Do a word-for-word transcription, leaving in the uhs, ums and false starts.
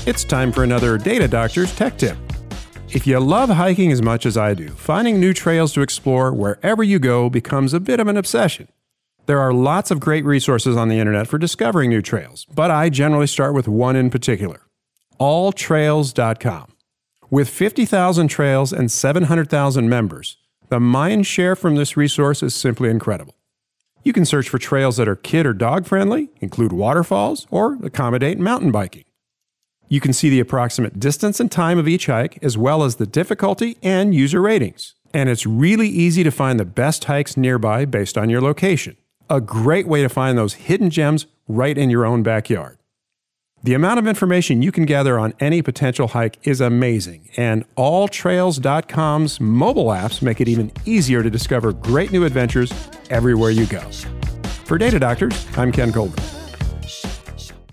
It's time for another Data Doctor's Tech Tip. If you love hiking as much as I do, finding new trails to explore wherever you go becomes a bit of an obsession. There are lots of great resources on the internet for discovering new trails, but I generally start with one in particular, all trails dot com. With fifty thousand trails and seven hundred thousand members, the mind share from this resource is simply incredible. You can search for trails that are kid or dog friendly, include waterfalls, or accommodate mountain biking. You can see the approximate distance and time of each hike, as well as the difficulty and user ratings. And it's really easy to find the best hikes nearby based on your location. A great way to find those hidden gems right in your own backyard. The amount of information you can gather on any potential hike is amazing, and all trails dot com's mobile apps make it even easier to discover great new adventures everywhere you go. For Data Doctors, I'm Ken Colbert.